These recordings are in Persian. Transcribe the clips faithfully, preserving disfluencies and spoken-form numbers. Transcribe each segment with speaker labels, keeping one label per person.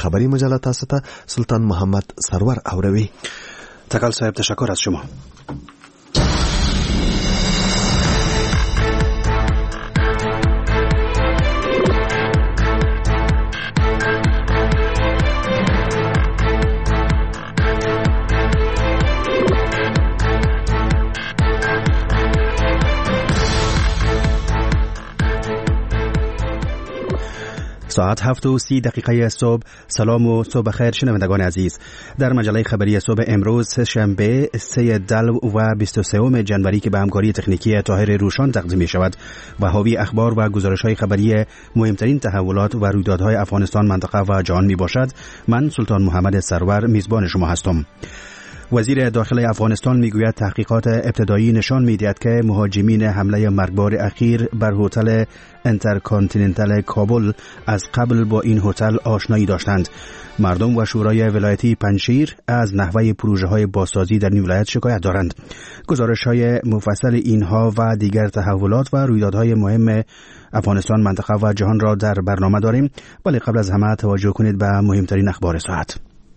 Speaker 1: خبری مجله تاسو ته سلطان محمد سرور اوروي.
Speaker 2: تکل صاحب تشکر از شما. ساعت هفت و سی دقیقه صبح. سلام و صبح خیر شنوندگان عزیز. در مجله خبری صبح امروز شنبه سه دلو و بیست و سوم جنوری که به همکاری تکنیکی طاهر روشان تقدیم می شود و حاوی اخبار و گزارش های خبری مهمترین تحولات و رویدادهای افغانستان، منطقه و جهان می باشد. من سلطان محمد سرور میزبان شما هستم. وزیر داخلی افغانستان میگوید تحقیقات ابتدایی نشان میدهد که مهاجمین حمله مرگبار اخیر بر هتل انترکانتیننتال کابل از قبل با این هتل آشنایی داشتند. مردم و شورای ولایتی پنجشیر از نحوه پروژه های بازسازی در این ولایت شکایت دارند. گزارش های مفصل اینها و دیگر تحولات و رویدادهای مهم افغانستان، منطقه و جهان را در برنامه داریم، ولی قبل از همه توجه کنید به مهمترین اخبار ساعت.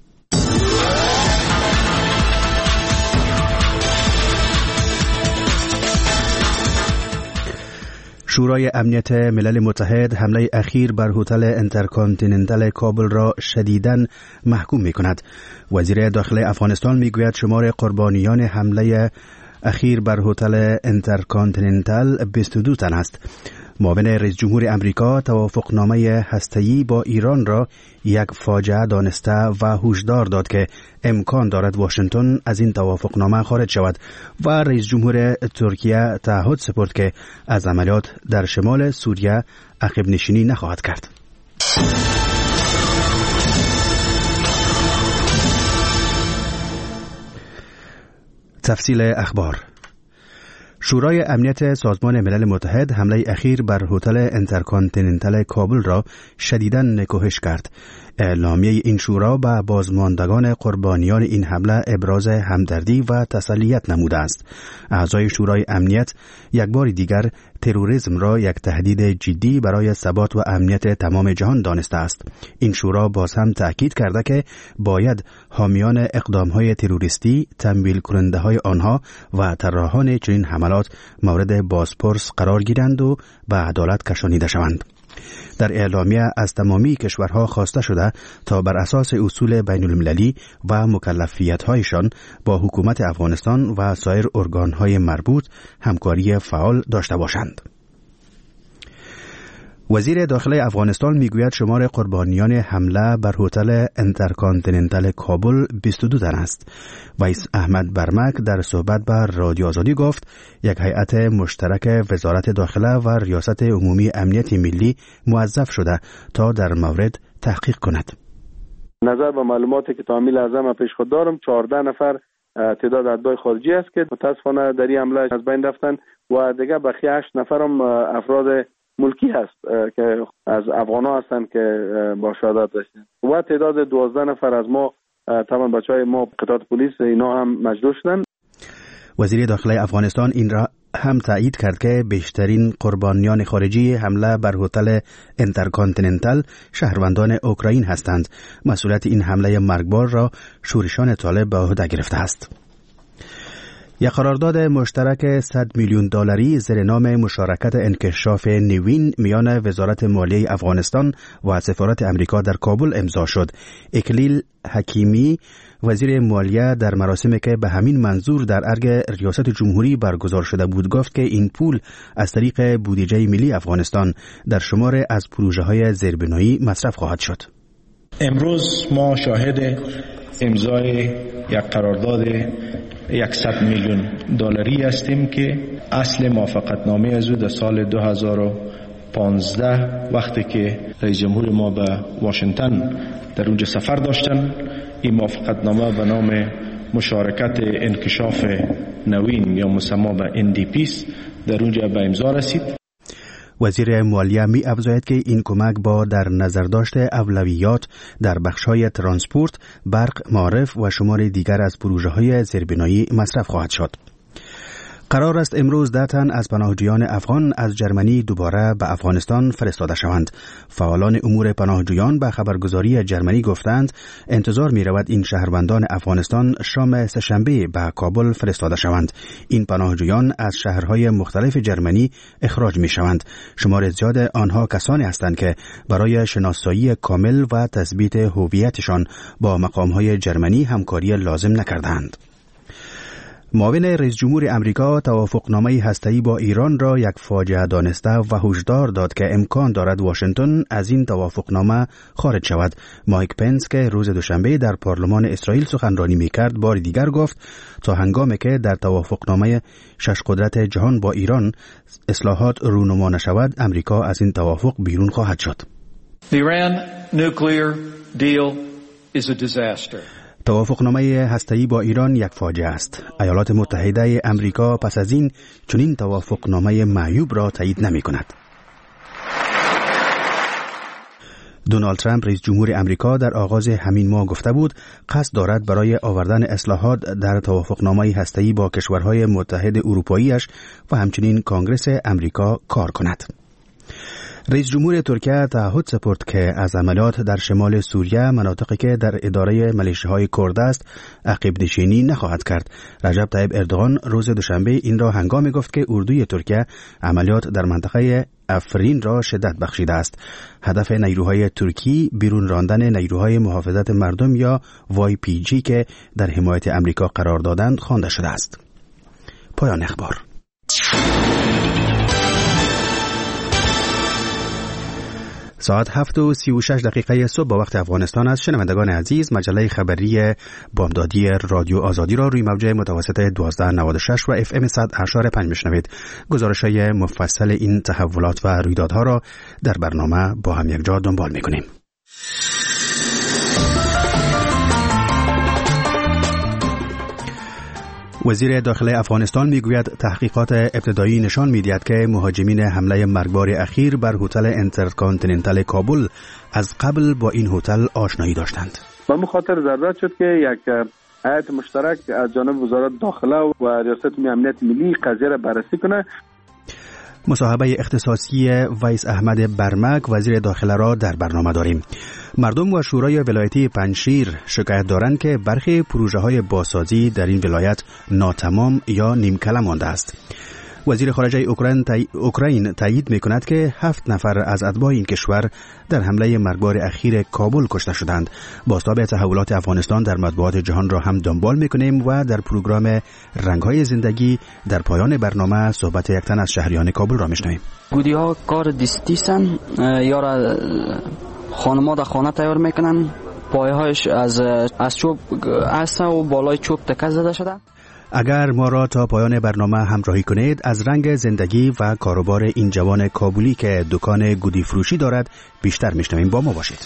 Speaker 2: شورای امنیت ملل متحد حمله اخیر بر هتل انترکانتیننتال کابل را شدیداً محکوم می کند. وزیر داخلی افغانستان می گوید شمار قربانیان حمله اخیر بر هتل انترکانتیننتال بیست و دو تن است. معاون رئیس جمهور امریکا توافقنامه هسته‌ای با ایران را یک فاجعه دانسته و هشدار داد که امکان دارد واشنگتن از این توافقنامه خارج شود و رئیس جمهور ترکیه تعهد سپرد که از عملیات در شمال سوریه عقب نشینی نخواهد کرد. تفصیل اخبار. شورای امنیت سازمان ملل متحد حمله اخیر بر هتل انترکانتیننتال کابل را شدیداً نکوهش کرد. اعلامیه این شورا به بازماندگان قربانیان این حمله ابراز همدردی و تسلیت نموده است. اعضای شورای امنیت یک بار دیگر تروریسم را یک تهدید جدی برای ثبات و امنیت تمام جهان دانسته است. این شورا باز هم تأکید کرده که باید حامیان اقدامهای تروریستی، تمویل کننده های آنها و طراحان چنین حملات مورد بازپرس قرار گیرند و به عدالت کشانیده شوند. در اعلامیه از تمامی کشورها خواسته شده تا بر اساس اصول بین المللی و مکلفیت‌هایشان با حکومت افغانستان و سایر ارگان‌های مربوط همکاری فعال داشته باشند. وزیر داخلی افغانستان میگوید شمار قربانیان حمله بر هتل انترکانتیننتال کابل بیست و دو تن است. ویس احمد برمک در صحبت با رادیو آزادی گفت یک هیئت مشترک وزارت داخله و ریاست عمومی امنیت ملی موظف شده تا در مورد تحقیق کند.
Speaker 3: نظر به معلوماتی که تا همین لحظه من پیش خود دارم چهارده نفر تعداد اتباع خارجی است که متاسفانه در این حمله از بین رفتن و دیگه بقیه هشت نفرم افراد ملکی هست که از افغان‌ها هستند که با شهادت داشتن و تعداد دوازده نفر از ما تمام بچهای ما قطعات پلیس اینا هم مجروح شدن.
Speaker 2: وزیر داخلی افغانستان این را هم تایید کرد که بیشترین قربانیان خارجی حمله بر هتل انترکانتیننتال شهروندان اوکراین هستند. مسئولیت این حمله مرگبار را شورشان طالب به عهده گرفته است. یک قرارداد مشترک صد میلیون دلاری زیر نام مشارکت انکشاف نوین میان وزارت مالیه افغانستان و سفارت امریکا در کابل امضا شد. اکلیل حکیمی وزیر مالیه در مراسمی که به همین منظور در ارگ ریاست جمهوری برگزار شده بود گفت که این پول از طریق بودجه ملی افغانستان در شمار از پروژه‌های زیربنایی مصرف خواهد شد.
Speaker 4: امروز ما شاهد امضای یک قرارداد صد میلیون دلاری هستیم که اصل موافقتنامه از او در سال دو هزار و پانزده وقتی که رئیس جمهور ما به واشنگتن در اونجا سفر داشتن، این موافقتنامه به نام مشارکت انکشاف نوین یا مسمى به ان دی پی در اونجا به امضا رسید.
Speaker 2: وزیر مالیه می افزاید که این کمک با در نظر داشته اولویات در بخش‌های ترانسپورت، برق، معارف و شمار دیگر از پروژه‌های زیربنایی مصرف خواهد شد. قرار است امروز ده تن از پناهجویان افغان از جرمنی دوباره به افغانستان فرستاده شوند. فعالان امور پناهجویان به خبرگزاری جرمنی گفتند انتظار می رود این شهروندان افغانستان شام سه‌شنبه به کابل فرستاده شوند. این پناهجویان از شهرهای مختلف جرمنی اخراج می شوند. شمار زیاد آنها کسانی هستند که برای شناسایی کامل و تثبیت هویتشان با مقامهای جرمنی همکاری لازم نکردند. معاون رئیس جمهور امریکا توافقنامه هسته‌ای با ایران را یک فاجعه دانسته و هشدار داد که امکان دارد واشنگتن از این توافقنامه خارج شود. مایک پنس که روز دوشنبه در پارلمان اسرائیل سخنرانی می‌کرد بار دیگر گفت تا هنگامی که در توافقنامه شش قدرت جهان با ایران اصلاحات رونما نشود امریکا از این توافق بیرون خواهد شد.
Speaker 5: The Iran nuclear deal is a disaster.
Speaker 2: توافقنامه هسته‌ای با ایران یک فاجعه است. ایالات متحده امریکا پس از این چنین توافقنامه معیوب را تایید نمی‌کند. دونالد ترامپ رئیس جمهور امریکا در آغاز همین ماه گفته بود قصد دارد برای آوردن اصلاحات در توافقنامه هسته‌ای با کشورهای متحد اروپایی‌اش و همچنین کنگره امریکا کار کند. رئیس جمهور ترکیه تعهد سپرد که از عملیات در شمال سوریه مناطقی که در اداره ملیشه‌های کرد است عقب نشینی نخواهد کرد. رجب طیب اردوغان روز دوشنبه این را هنگامی گفت که اردوی ترکیه عملیات در منطقه افرین را شدت بخشیده است. هدف نیروهای ترکی بیرون راندن نیروهای محافظت مردم یا وای پی جی که در حمایت امریکا قرار دادند خوانده شده است. پایان اخبار. ساعت هفت و سی و شش دقیقه صبح با وقت افغانستان است. شنوندگان عزیز، مجله خبری بامدادی رادیو آزادی را روی موج متوسط دوازده نود و شش و اف ام صد و هشت و پنج میشنوید. گزارش‌های مفصل این تحولات و رویدادها را در برنامه با هم یکجا دنبال می‌کنیم. وزیر داخله افغانستان میگوید تحقیقات ابتدایی نشان می‌دهد که مهاجمین حمله مرگبار اخیر بر هتل انترکانتیننتال کابل از قبل با این هتل آشنایی داشتند.
Speaker 3: به مخاطر ضرورت شد که یک هیئت مشترک از جانب وزارت داخله و ریاست امنیت ملی قضیه را بررسی کنه.
Speaker 2: مصاحبه اختصاصی ویس احمد برمک وزیر داخله را در برنامه داریم. مردم و شورای ولایتی پنجشیر شکایت دارند که برخی پروژه‌های بازسازی در این ولایت ناتمام یا نیمکله مانده است. وزیر خارجه اوکراین تی... اوکراین تایید می‌کند که هفت نفر از اتباع این کشور در حمله مرگبار اخیر کابل کشته شدند. بازتاب تحولات افغانستان در مطبوعات جهان را هم دنبال می‌کنیم و در پروگرام رنگ‌های زندگی در پایان برنامه صحبت یک تن از شهریان کابل را می‌شنویم.
Speaker 6: گودی‌ها کار دستیسن یا را خانم‌ها در خانه تیار می‌کنن. پایه‌هاش از از چوب است و بالای چوب تکه زده شده.
Speaker 2: اگر ما را تا پایان برنامه همراهی کنید از رنگ زندگی و کاروبار این جوان کابلی که دکان گودی فروشی دارد بیشتر میشنویم. با ما باشید.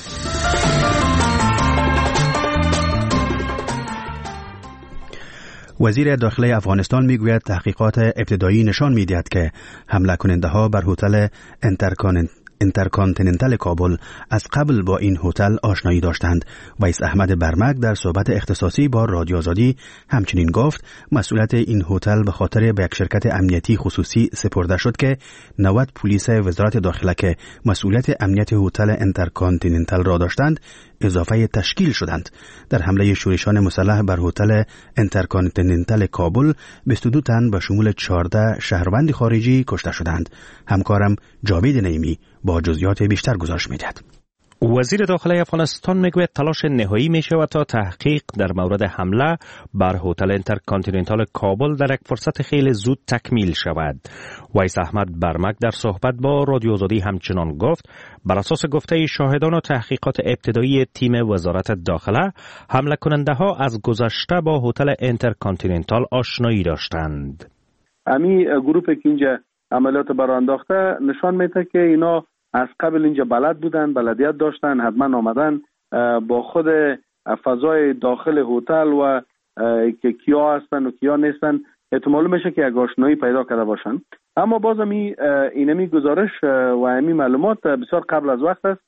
Speaker 2: وزیر داخله افغانستان میگوید تحقیقات ابتدایی نشان میدهد که حمله کننده ها بر هتل انترکانتیننتال انترکانتیننتال کابل از قبل با این هتل آشنایی داشتند. ویس احمد برمک در صحبت اختصاصی با رادیو آزادی همچنین گفت مسئولیت این هتل به خاطر به یک شرکت امنیتی خصوصی سپرده شد که نود پلیس وزارت داخله که مسئولیت امنیت هتل انترکانتیننتال را داشتند اضافه تشکیل شدند. در حمله شورشان مسلح بر هتل انترکانتیننتال کابل بیست و دو تن به شمول چهارده شهروند خارجی کشته شدند. همکارم جاوید نعیمی با جزئیات بیشتر گزارش می‌دهد.
Speaker 7: وزیر داخله افغانستان میگوید تلاش نهایی می شود تا تحقیق در مورد حمله بر هتل انترکانتیننتال کابل در یک فرصت خیلی زود تکمیل شود. ویس احمد برمک در صحبت با رادیو آزادی همچنان گفت بر اساس گفته شاهدان و تحقیقات ابتدایی تیم وزارت داخله حمله کننده ها از گذشته با هتل انترکانتیننتال آشنایی داشتند.
Speaker 3: امی گروه که اینجا عملیات برانداخته نشان میده که اینا از قبل اینجا بلد بودن، بلدیت داشتن، حتما آمدن با خود فضای داخل هتل و که کیا هستن و کیا نیستن احتمال میشه که یک آشنایی پیدا کرده باشن. اما باز می اینمی گزارش و امی معلومات بسیار قبل از وقت است که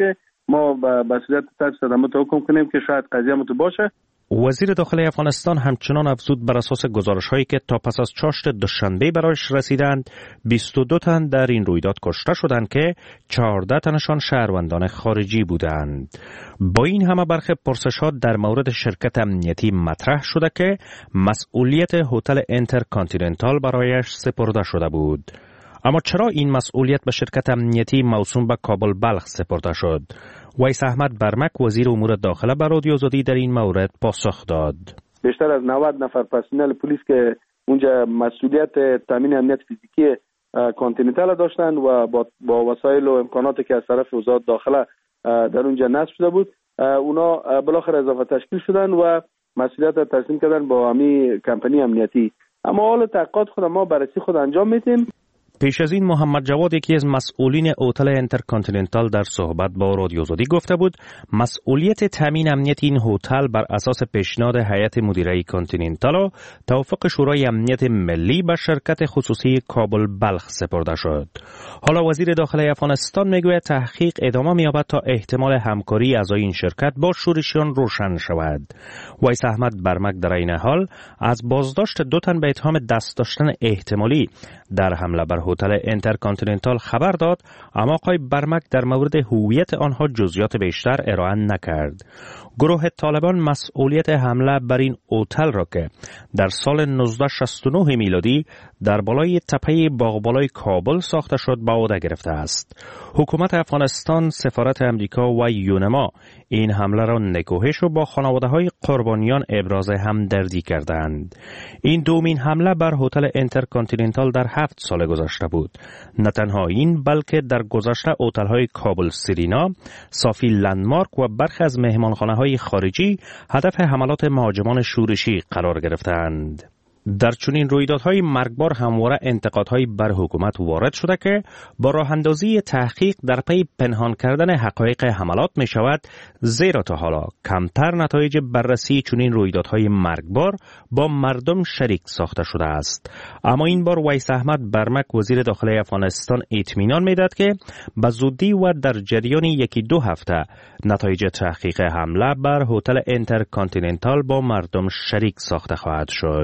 Speaker 3: ما به مسئولیت تاج صدمه حکم کنیم که شاید قضیه متو باشه.
Speaker 7: وزیر داخلی افغانستان همچنان افزود بر اساس گزارش‌هایی که تا پس از چاشت دوشنبه برایش رسیدند بیست و دو تن در این رویداد کشته شدند که چهارده تنشان شهروندان خارجی بودند. با این همه برخی پرسش‌ها در مورد شرکت امنیتی مطرح شده که مسئولیت هتل اینترکانتیننتال برایش سپرده شده بود. اما چرا این مسئولیت به شرکت امنیتی موسوم به کابل بلخ سپرده شد؟ ویس احمد برمک وزیر امور داخله به رادیو آزادی در این مورد پاسخ داد.
Speaker 3: بیشتر از نود نفر پرسنل پلیس که اونجا مسئولیت تامین امنیت فیزیکی کانتیننتال داشتن و با, با وسایل و امکاناتی که از طرف وزارت داخله در اونجا نصب شده بود، اونا بالاخره اضافه تشکیل شدن و مسئولیت را تسلیم کردن با امی کمپانی امنیتی. اما حال تحقیقات خود ما بررسی خود انجام میدیم.
Speaker 7: پیش از این محمد جواد، یکی از مسئولین هتل اینترکانتیننتال، در صحبت با رادیو آزادی گفته بود مسئولیت تامین امنیت این هتل بر اساس پیشنهاد هیئت مدیره کانتیننتال و توافق شورای امنیت ملی به شرکت خصوصی کابل بلخ سپرده شد. حالا وزیر داخلی افغانستان میگوید تحقیق ادامه می‌یابد تا احتمال همکاری اعضای این شرکت با شورشیان روشن شود. ویس احمد برمک در این حال از بازداشت دو تن به اتهام دست داشتن احتمالی در حمله بر هتل اینترکانتیننتال خبر داد، اما آقای برمک در مورد هویت آنها جزئیات بیشتر ارائه نکرد. گروه طالبان مسئولیت حمله بر این هتل را که در سال نوزده شصت و نه میلادی در بالای تپه باغبالای کابل ساخته شد به عهده گرفته است. حکومت افغانستان، سفارت امریکا و یونما این حمله را نکوهش و با خانواده‌های قربانیان ابراز همدردی کردند. این دومین حمله بر هتل اینترکانتیننتال در هفت سال گذشته بود. نه تنها این، بلکه در گذشته هتل‌های کابل سرینا، صافی لندمارک و برخی از مهمانخانه‌های خارجی هدف حملات مهاجمان شورشی قرار گرفتند. در چنین رویدادهای مرگبار همواره انتقادهای بر حکومت وارد شده که با راه اندازی تحقیق در پی پنهان کردن حقایق حملات می شود، زیرا تا حالا کمتر نتایج بررسی چنین رویدادهای مرگبار با مردم شریک ساخته شده است. اما این بار ویس احمد برمک وزیر داخلی افغانستان اطمینان می داد که به زودی و در جریان یکی دو هفته نتایج تحقیق حمله بر هتل اینترکانتیننتال با مردم شریک ساخته خواهد شد.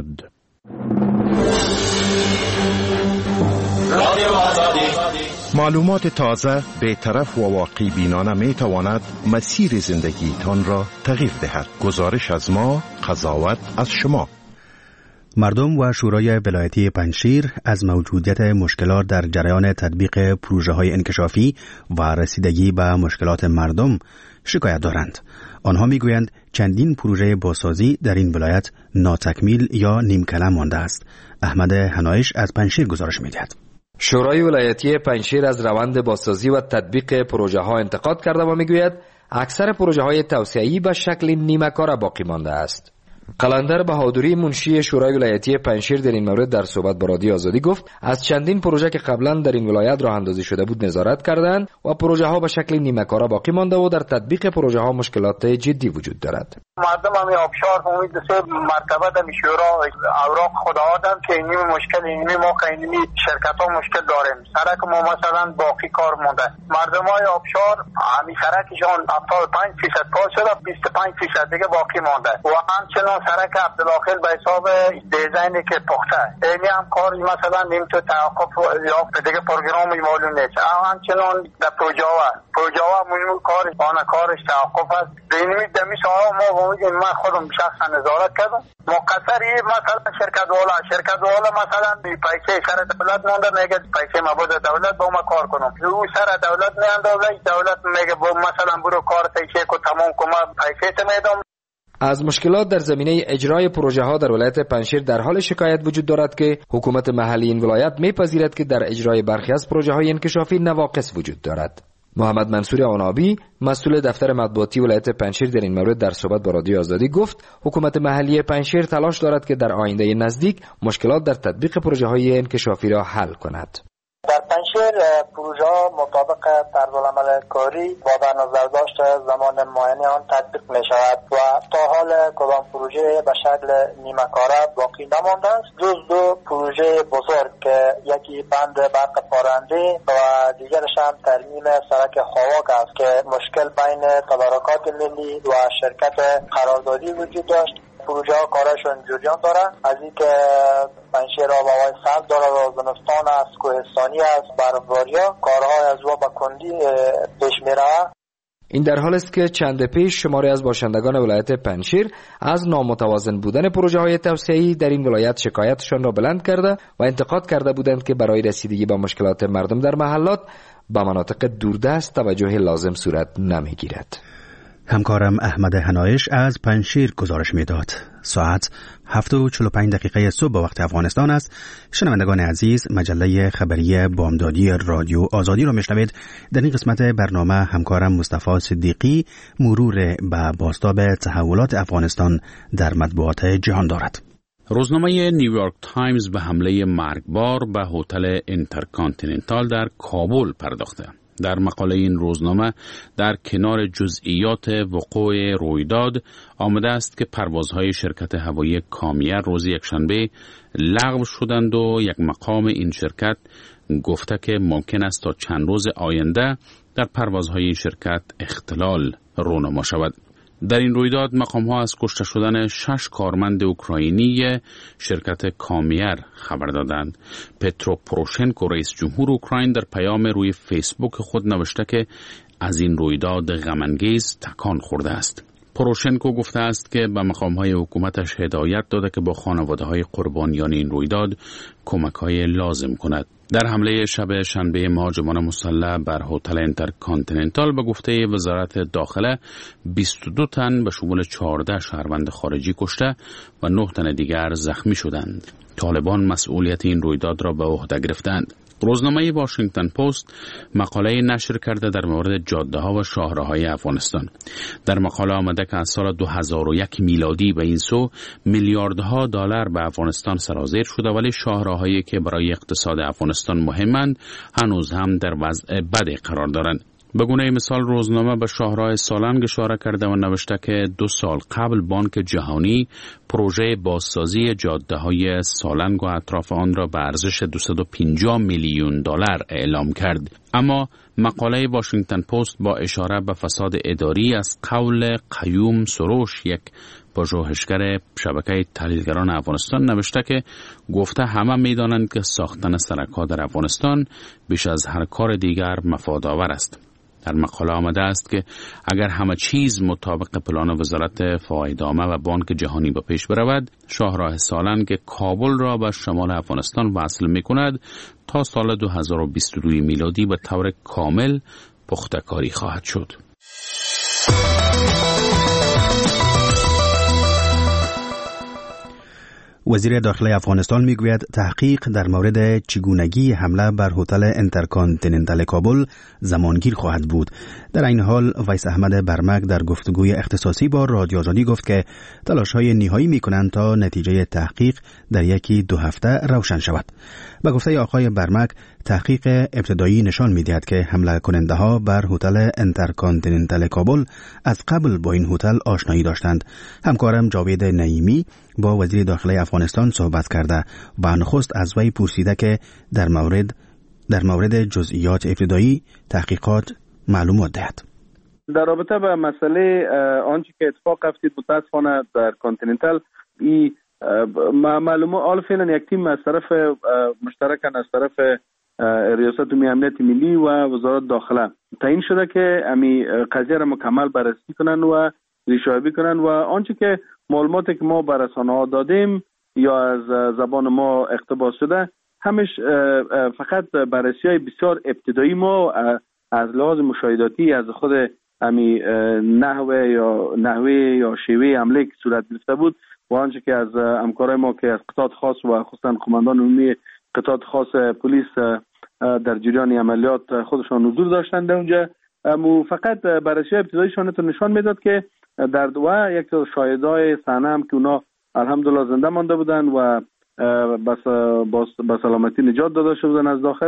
Speaker 1: معلومات تازه، بی‌طرف و واقع بینانه می تواند مسیر زندگی تان را تغییر دهد. گزارش از ما، قضاوت از شما.
Speaker 2: مردم و شورای ولایتی پنجشیر از موجودیت مشکلات در جریان تطبیق پروژه‌های انکشافی و رسیدگی به مشکلات مردم شکایت دارند. آنها میگویند چندین پروژه بازسازی در این ولایت ناتکمیل یا نیمکلام مانده است. احمد حنایش از پنجشیر گزارش می‌دهد.
Speaker 8: شورای ولایتی پنجشیر از روند بازسازی و تطبیق پروژه ها انتقاد کرده و میگوید اکثر پروژه های توسعه‌ای به شکل نیمه کاره باقی مانده است. قلندر بهادری، منشی شورای ولایتی پنجشیر، در این مورد در صحبت با رادیو آزادی گفت از چندین پروژه که قبلا در این ولایت راه اندازی شده بود نظارت کردند و پروژه ها به شکل نیمه کاره باقی مانده و در تطبیق پروژه ها مشکلات جدی وجود دارد.
Speaker 9: مردم هم آبشار امید سه مرتبه در شورا اوراق خود آدم که این مشکل اینمی ما که اینمی شرکت ها مشکل داریم. سرک ما مثلا باقی کار مونده. مردم های آبشار همی سرکشان هفتاد و پنج درصد کار شده، بیست و پنج درصد دیگه باقی مونده و همچنان سرک عبدالآخر به حساب دیزاینی که پخته اینی هم کار مثلا نیم تو توقف یا دیگه پروگرامی معلوم نیست. همچنان در پروژه ها پروژه ها مهم کار آن کارش توقف است. اینمی دمی سالا ما من خودم شخصا نظارت کردم. مقصری مثلا شرکت والا شرکت والا مثلا پیسه سر دولت مونده، میگه پیسه ما بود دولت با ما کار کنم. او سر دولت میاندازه، دولت میگه مثلا برو کار پیسه کو تمام کنم، پیسه ته میدم.
Speaker 8: از مشکلات در زمینه اجرای پروژه ها در ولایت پنجشیر در حال شکایت وجود دارد که حکومت محلی این ولایت میپذیرد که در اجرای برخی از پروژه های انکشافی نواقص وجود دارد. محمد منصور آنابی، مسئول دفتر مطبوعاتی ولایت پنجشیر، در این مورد در صحبت با رادیو آزادی گفت حکومت محلی پنجشیر تلاش دارد که در آینده نزدیک مشکلات در تطبیق پروژه های انکشافی را حل کند.
Speaker 9: در پنجشیر پنجشیر پروژه ها مطابق طرزالعمل کاری با در نظر داشت زمان معین آن تطبیق می شود و تا حال کدام پروژه به شکل نیمه کاره باقی نمانده است جز دو پروژه بزرگ که یکی بند برق پارنده و دیگرش هم ترمیم سرک خواک است که مشکل بین تدارکات ملی و شرکت قراردادی وجود داشت. پروژه ها کارشون جریان دارن از این که پنجشیر آب و هوای سرد داره و زمستان است، کوهستانی است، برفباری ها کارهای از و به کندی پیش میره.
Speaker 8: این در حال است که چند پیش شماری از باشندگان ولایت پنجشیر از نامتوازن بودن پروژه های توسعه‌ای در این ولایت شکایتشان را بلند کرده و انتقاد کرده بودند که برای رسیدگی به مشکلات مردم در محلات به مناطق دوردست توجه لازم صورت نمیگیرد.
Speaker 2: همکارم احمد هنایش از پنجشیر گزارش میداد. ساعت هفت و چهل و پنج دقیقه صبح به وقت افغانستان است. شنوندگان عزیز، مجله خبری بامدادی رادیو آزادی را میشنوید. در این قسمت برنامه همکارم مصطفی صدیقی مرور به بازتاب تحولات افغانستان در مطبوعات جهان دارد.
Speaker 10: روزنامه نیویورک تایمز به حمله مرگبار به هتل اینترکانتیننتال در کابل پرداخته. در مقاله این روزنامه در کنار جزئیات وقوع رویداد آمده است که پروازهای شرکت هوایی کامیر روز یکشنبه لغو شدند و یک مقام این شرکت گفته که ممکن است تا چند روز آینده در پروازهای این شرکت اختلال رونما شود. در این رویداد مقام‌ها از کشته شدن شش کارمند اوکراینی شرکت کامیر خبر دادند. پترو پروشنکو رئیس جمهور اوکراین در پیام روی فیسبوک خود نوشته که از این رویداد غم‌انگیز تکان خورده است. پروشنکو گفته است که به مقام‌های حکومتش هدایت داده که با خانواده‌های قربانیان این رویداد کمک‌های لازم کند. در حمله شب شنبه مهاجمان مسلح بر هتل اینترکانتیننتال به گفته وزارت داخله بیست و دو تن به شمول چهارده شهروند خارجی کشته و نه تن دیگر زخمی شدند. طالبان مسئولیت این رویداد را به عهده گرفتند. روزنامه واشنگتن پست مقاله نشر کرده در مورد جاده‌ها و شاهراهای افغانستان. در مقاله آمده که از سال دو هزار و یک میلادی به این سو میلیاردها دلار به افغانستان سرازیر شده، ولی شاهراهایی که برای اقتصاد افغانستان مهمند هنوز هم در وضع بدی قرار دارند. به گونه مثال روزنامه به شاهراه سالنگ اشاره کرده و نوشته که دو سال قبل بانک جهانی پروژه بازسازی جاده‌های سالنگ و اطراف آن را به ارزش دویست و پنجاه میلیون دلار اعلام کرد. اما مقاله واشنگتن پست با اشاره به فساد اداری از قول قیوم سروش، یک پژوهشگر شبکه تحلیلگران افغانستان، نوشته که گفته همه می‌دانند که ساختن سرک‌ها در افغانستان بیش از هر کار دیگر مفادآور است. در مقاله آمده است که اگر همه چیز مطابق پلان وزارت فایده‌نامه و بانک جهانی به پیش برود، شاهراه سالنگ کابل را به شمال افغانستان وصل می‌کند تا سال دو هزار و بیست و دو میلادی به طور کامل پخته کاری خواهد شد.
Speaker 2: وزیر داخلی افغانستان میگوید تحقیق در مورد چگونگی حمله بر هتل اینترکانتیننتال کابل زمانگیر خواهد بود. در این حال ویس احمد برمک در گفتگوی اختصاصی با رادیو آزادی گفت که تلاش‌های نهایی می‌کنند تا نتیجه تحقیق در یکی دو هفته روشن شود. به گفته آقای برمک، تحقیق ابتدایی نشان می‌دهد که حمله کننده‌ها بر هتل اینترکانتیننتال کابل از قبل با این هتل آشنایی داشتند. همکارم جاوید نعیمی با وزیر داخلی افغانستان صحبت کرده و نخست از وی پرسیده که در مورد در مورد جزئیات ابتدایی تحقیقات معلومات دهد.
Speaker 3: در رابطه با مسئله آنچه که اتفاق افتید متاسفانه در کانتیننتال، این معلومات آل فعلا یک تیم از طرف مشترکاً از طرف ریاست امور امنیت ملی و وزارت داخله تعیین شده که امی قضیه را مکمل بررسی کنن و ریشه‌یابی کنن و آنچه که معلوماتی که ما به رسانه‌ها دادیم یا از زبان ما اقتباس شده همش فقط بررسی‌های بسیار ابتدایی ما از لحاظ مشاهداتی از خود امی نحوه یا نحوه یا شیوه حمله که صورت گرفته بود و آنچه که از همکارای ما که از قطاع خاص و خصوصا قماندان عمومی قطاع خاص پلیس در جریان عملیات خودشان حضور داشتند اونجا، فقط بررسی ابتداییشان نشان میداد که در دو یک شاهدای صحنه هم که اونا الحمدلله زنده مانده بودن و بس با سلامتی نجات داده شده بودن از داخل،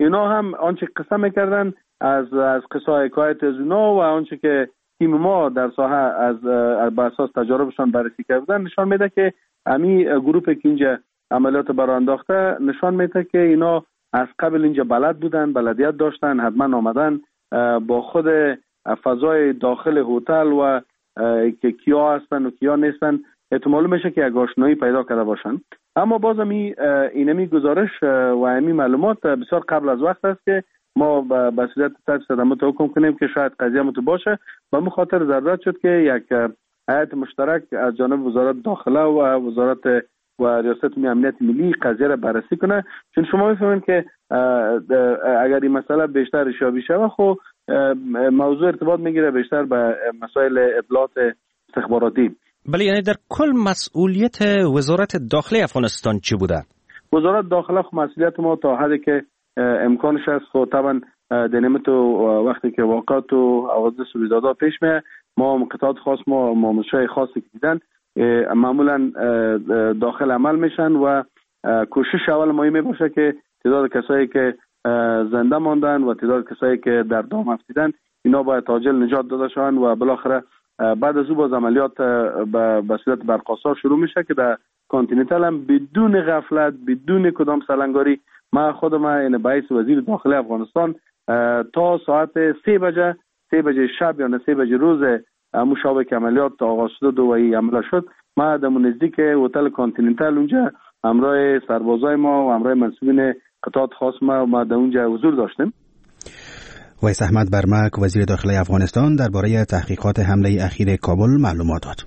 Speaker 3: اینا هم آنچه قصه میکردن از از قصه حکایت از اونا و آنچه که تیم ما در ساحه از بر اساس تجاربشان بررسی کردن نشان میده که امی گروپی که اینجا عملیات برآ انداخته نشان میده که اینا از قبل اینجا بلد بودن، بلدیت داشتن، حتما آمدن با خود فضای داخل هتل و که کیا هستن و کیا نیستن احتمال میشه که یک آشنایی پیدا کرده باشن. اما باز امی اینمی گزارش و امی معلومات بسیار قبل از وقت است که ما به صورت صد درصد حکم کنیم که شاید قضیه متو باشه. به همین خاطر ضرورت شد که یک هیئت مشترک از جانب وزارت داخله و وزارت و ریاست امنیت ملی قضیه را بررسی کنه، چون شما میفهمید که اگر این مسئله بیشتر ریشابی شود خب موضوع ارتباط میگیره بیشتر به مسائل اطلاعات استخباراتی.
Speaker 7: بله، یعنی در کل مسئولیت وزارت داخله افغانستان چی بوده؟
Speaker 3: وزارت داخله خب مسئولیت ما تا حدی که امکانش است خب طبعا دنیمت و وقتی که واقعات و حوادث و رویدادها پیش میاد ما مقطعات خاص ما مامورای خاصی که دیدن معمولا داخل عمل میشن و کوشش اول مهمه باشه که تعداد کسایی که زنده ماندن و تعداد کسایی که در دام افتیدن اینا باید عاجل نجات داده شوند و بالاخره بعد از او باز عملیات به صورت برقرار شروع میشه که در کانتیننتال هم بدون غفلت بدون کدام سلنگاری ما خودم این باعث وزیر داخلی افغانستان تا ساعت سه بجه سه بجه شب یا سه بجه روز مشابه که عملیات آغاز شد و این عمل شد ما در نزدیک هتل کانتیننتال اونجا همراه سربازای ما و همراه منصوبین قطعات خاص ما ما در اونجا حضور داشتیم.
Speaker 2: ویس احمد برمک وزیر داخلی افغانستان درباره تحقیقات حمله اخیر کابل معلومات داد.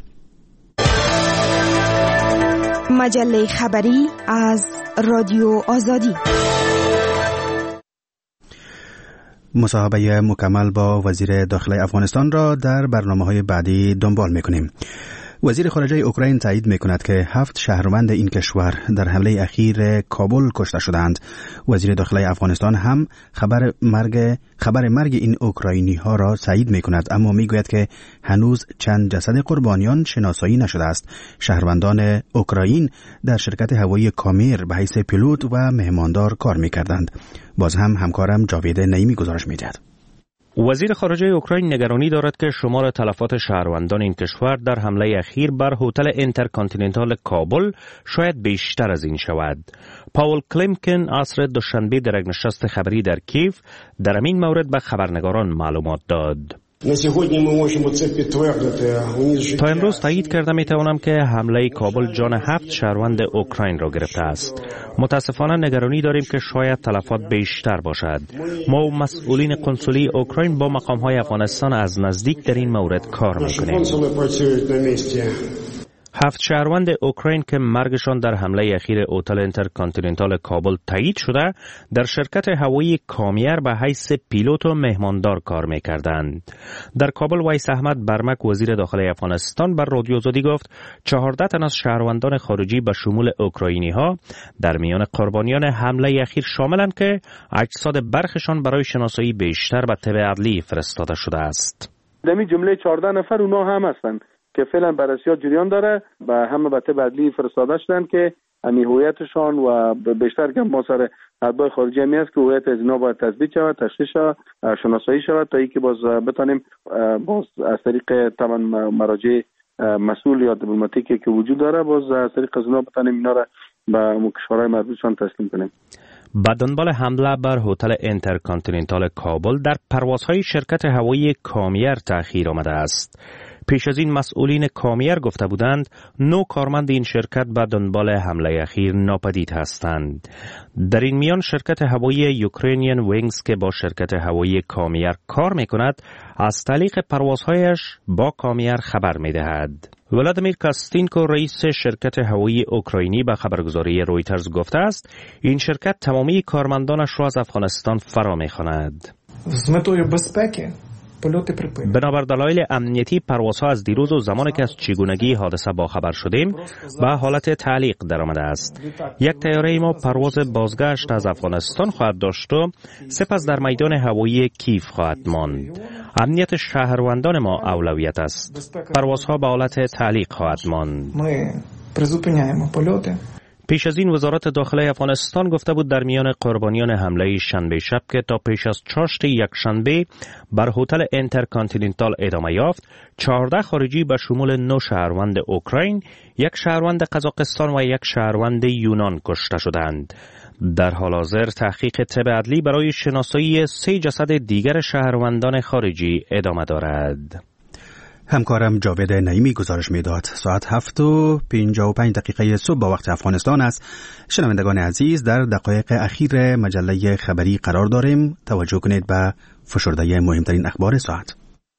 Speaker 11: مجله خبری از رادیو آزادی.
Speaker 2: مصاحبه مکمل با وزیر داخلی افغانستان را در برنامه‌های بعدی دنبال می‌کنیم. وزیر خارجه اوکراین تایید می‌کند که هفت شهروند این کشور در حمله اخیر کابل کشته شدند. وزیر داخلی افغانستان هم خبر مرگ خبر مرگ این اوکراینی‌ها را تایید می‌کند، اما می‌گوید که هنوز چند جسد قربانیان شناسایی نشده است. شهروندان اوکراین در شرکت هوایی کامیر به حیث پیلوت و مهماندار کار می‌کردند. باز هم همکارم جاوید نعیمی گزارش می‌دهد.
Speaker 7: وزیر خارجه اوکراین نگرانی دارد که شمار تلفات شهروندان این کشور در حمله اخیر بر هتل اینترکانتیننتال کابل شاید بیشتر از این شود. پاول کلیمکن عصر دوشنبه در یک نشست خبری در کیف در این مورد به خبرنگاران معلومات داد. تا امروز تایید کرده می توانم که حمله کابل جان هفت شهروند اوکراین را گرفته است. متاسفانه نگرانی داریم که شاید تلفات بیشتر باشد. ما و مسئولین قنصلی اوکراین با مقام های افغانستان از نزدیک در این مورد کار میکنیم. هفت شهروند اوکراین که مرگشان در حمله اخیر هتل اینترکانتیننتال کابل تایید شده در شرکت هوایی کامیر به حیث پیلوت و مهماندار کار میکردند. در کابل ویس احمد برمک وزیر داخلی افغانستان بر رادیو آزادی گفت چهارده تن از شهروندان خارجی به شمول اوکراینی ها در میان قربانیان حمله اخیر شاملند که اجساد برخشان برای شناسایی بیشتر به طب عدلی فرستاده شده است.
Speaker 3: در این جمله چهارده نفر اونا هم هستند که فعلا بررسیات جریان داره و همه به طب عدلی فرستاده شدن که امی هویتشان و بیشتر که ما سر اتباع خارجی همی است که هویت از اینا باید تثبیت شود، تشخیص شود، شناسایی شود تا اینکه باز بتانیم باز از طریق طبعا مراجع مسئول یا دیپلماتیکی که وجود داره باز از طریق از اینا بتانیم اینا را به کشورهای مربوطشان تسلیم کنیم.
Speaker 7: با دنبال حمله بر هتل اینترکانتیننتال کابل در پروازهای شرکت هوایی کامیر تأخیر آمده است. پیش از این مسئولین کامیر گفته بودند نو کارمند این شرکت به دنبال حمله اخیر ناپدید هستند. در این میان شرکت هوایی یوکرینین وینگز که با شرکت هوایی کامیر کار میکند از تعلیق پروازهایش با کامیر خبر میدهد. ولادیمیر کاستینکو رئیس شرکت هوایی اوکراینی به خبرگزاری رویترز گفته است این شرکت تمامی کارمندانش را از افغانستان فرا میخواند.
Speaker 12: з метою безпеки
Speaker 7: بنابر دلایل امنیتی پروازها از دیروز و زمانی که از چگونگی حادثه باخبر شدیم به حالت تعلیق درآمده است. یک طیاره ما پرواز بازگشت از افغانستان خواهد داشت و سپس در میدان هوایی کیف خواهد ماند. امنیت شهروندان ما اولویت است. پروازها به حالت تعلیق خواهد ماند. پیش از این وزارت داخله افغانستان گفته بود در میان قربانیان حمله شنبه شب که تا پیش از چاشت یک شنبه بر هتل انترکانتیننتال ادامه یافت، چهارده خارجی به شمول نه شهروند اوکراین، یک شهروند قزاقستان و یک شهروند یونان کشته شدند. در حال حاضر تحقیق طب عدلی برای شناسایی سه جسد دیگر شهروندان خارجی ادامه دارد.
Speaker 2: همکارم جاوید نعیمی گزارش میداد. ساعت هفت و پنجاه و پنج دقیقه صبح با وقت افغانستان است. شنوندگان عزیز، در دقایق اخیر مجله خبری قرار داریم. توجه کنید به فشرده مهمترین اخبار ساعت.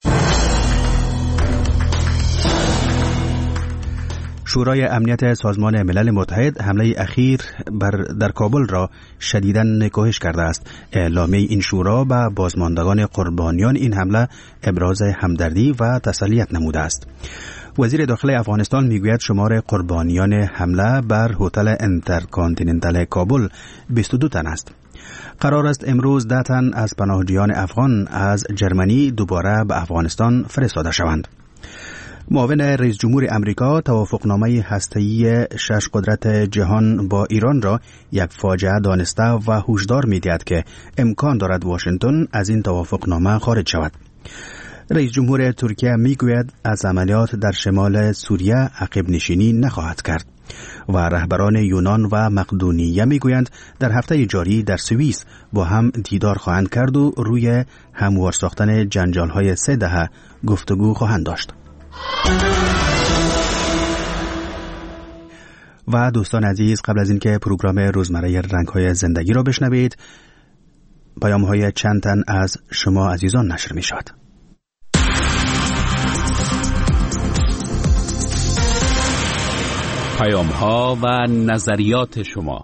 Speaker 2: شورای امنیت سازمان ملل متحد حمله اخیر بر در کابل را شدیداً نکوهش کرده است. اعلامیه این شورا به بازماندگان قربانیان این حمله ابراز همدردی و تسلیت نموده است. وزیر داخلی افغانستان میگوید شمار قربانیان حمله بر هتل انترکانتیننتال کابل بیست و دو تن است. قرار است امروز ده تن از پناهجویان افغان از جرمنی دوباره به افغانستان فرستاده شوند. معاون رئیس جمهور امریکا توافقنامه هسته‌ای شش قدرت جهان با ایران را یک فاجعه دانسته و هشدار می‌دهد که امکان دارد واشنگتن از این توافقنامه خارج شود. رئیس جمهور ترکیه میگوید از عملیات در شمال سوریه عقب نشینی نخواهد کرد و رهبران یونان و مقدونیه میگویند در هفته جاری در سوئیس با هم دیدار خواهند کرد و روی هموار ساختن جنجال‌های سه دهه گفتگو خواهند داشت. و دوستان عزیز، قبل از اینکه پروگرام روزمره رنگ‌های زندگی را بشنوید، پیام‌های چند تن از شما عزیزان نشر می‌شود.
Speaker 10: پیام‌ها و نظریات شما.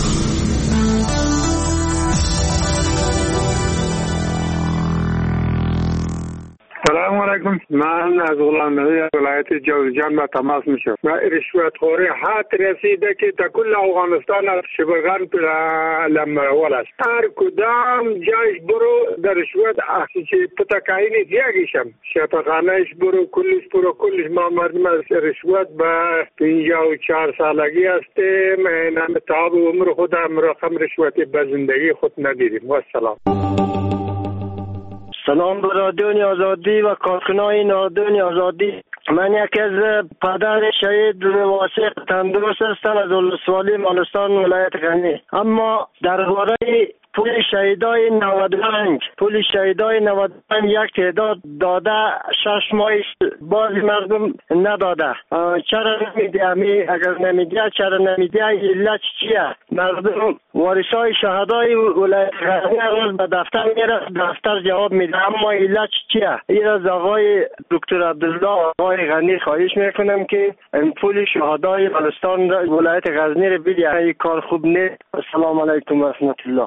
Speaker 13: سلام علیکم. من از غلامنبی ولایت جوزجان با تماس میشم. و رشوت خوری حد رسیده که تا کل افغانستان شبرغان لمرول است. هر کدام جایش برو در رشوت اخیچه پتکاینی دیگیشم. شفاخانهش برو کلش برو کلش ما مردم از رشوت با پنجاه و چهار سالگی هستیم. نام تاب عمر خود هم رقم رشوتی به زندگی خود ندیدیم. و سلام.
Speaker 14: سلام به رادیو آزادی و کارکنان رادیو آزادی. من یکی از پدر شهید واسق تندرست هستم از ولسوالی مالستان ولایت غنی. اما درباره پول شهیدای نود و پنج پول شهیدای نود و پنج یک تعداد داده شش ماه بازی مردم نداده. چرا نمیده؟ اگر نمیده چرا نمیده؟ علت چیه؟ مردم وارثای شهدای ولایت غنی روز به دفتر میره، دفتر جواب میده، اما علت چیه؟ این از آقای دکتر عبدالله آقای غنی خواهش میکنم که پول شهدای بلوچستان ولایت غزنی رو بده. این کار خوب نیست. السلام علیکم و رحمت الله.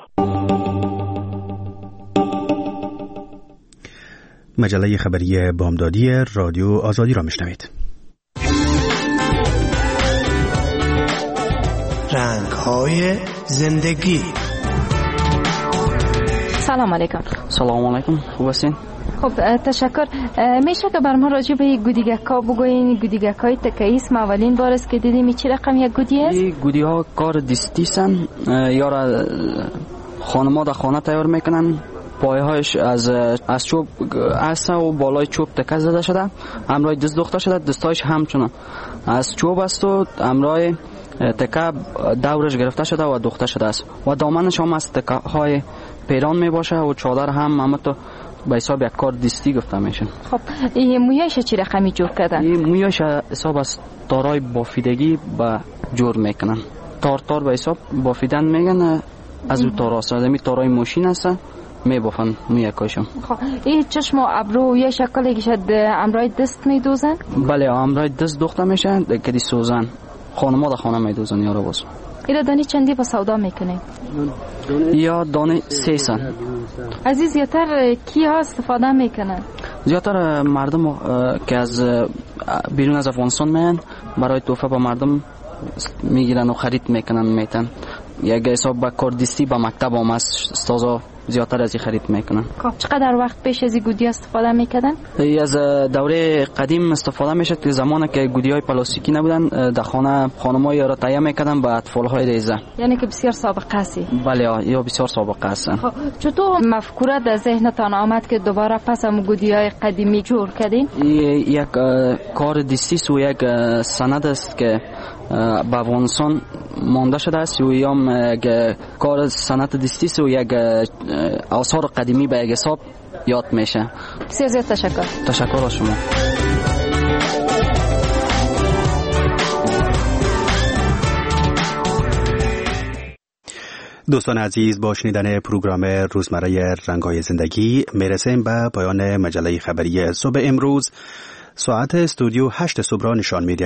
Speaker 2: مجله خبری بامدادی رادیو آزادی را میشنوید.
Speaker 15: رنگ‌های زندگی.
Speaker 16: سلام علیکم.
Speaker 6: سلام علیکم. خوب هستین؟
Speaker 16: خب تشکر. میشه که بر ما راجع به گودیگکا بگوین؟ گودیگکای تکه‌ای اسم اولین بار است که دیدیم. چه رقم یک گودی است؟
Speaker 6: این گودی ها کار دستی سن، یا را خانم‌ها در خانه تیار میکنن. پایهایش از از چوب است و بالای چوب تکه زده شده، همراه دست دوخته شده. دستایش همچنان از چوب است و همراه تکه دورش گرفته شده و دوخته شده است و دامنش هم از تکه های پیران می باشه و چادر هم همه تو به حساب یک کار دستی گفته میشه.
Speaker 16: خب این مویایش چی رقمی جور کردن؟
Speaker 6: این مویایش حساب از تارای بافیدگی به جور میکنن. تار تار به حساب بافیدن میگن. از اون تار آسادمی تارای ماشین هست می بافن مویکایشون.
Speaker 16: خب این چشم و ابرو یه شکلی که شد امرای دست می دوزن؟
Speaker 6: بله امرای دست دوخته میشه که دی سوزن. خانم‌ها در خانه می دوزن یارو باز.
Speaker 16: اینا دانی چندی با سودا میکنه؟
Speaker 6: یا دانه سه سن.
Speaker 16: از این زیادتر کی ها استفاده میکنن؟
Speaker 6: زیادتر مردم که از بیرون از افغانستان میان برای تحفه به مردم میگیرن و خرید میکنن میتن. یک حساب با کار دستی با مکتب هم است. استازا زیادتر از این خرید میکنن.
Speaker 16: چقدر وقت پیش از این گودی استفاده میکردن؟
Speaker 6: از دوره قدیم استفاده میشد که زمانی که گودی های پلاستیکی نبودن در خانه خانم‌ها را تهیه میکردن به اطفال های ریزه.
Speaker 16: یعنی که بسیار سابقه است.
Speaker 6: بله یا بسیار سابقه است.
Speaker 16: خب چطور مفکوره در ذهنتان آمد که دوباره پس هم گودی های قدیمی جور کردین؟
Speaker 6: یک کار دستی و یک سند است که به افغانستان مانده شده است و یا یک کار سند دستی و یک آثار قدیمی به یک حساب یاد میشه.
Speaker 16: بسیار زیاد تشکر.
Speaker 6: تشکر از شما.
Speaker 2: دوستان عزیز، با شنیدن پروگرام روزمره رنگ‌های زندگی میرسیم به پایان مجله خبری صبح امروز. ساعت استودیو هشت صبح را نشان می‌دهد.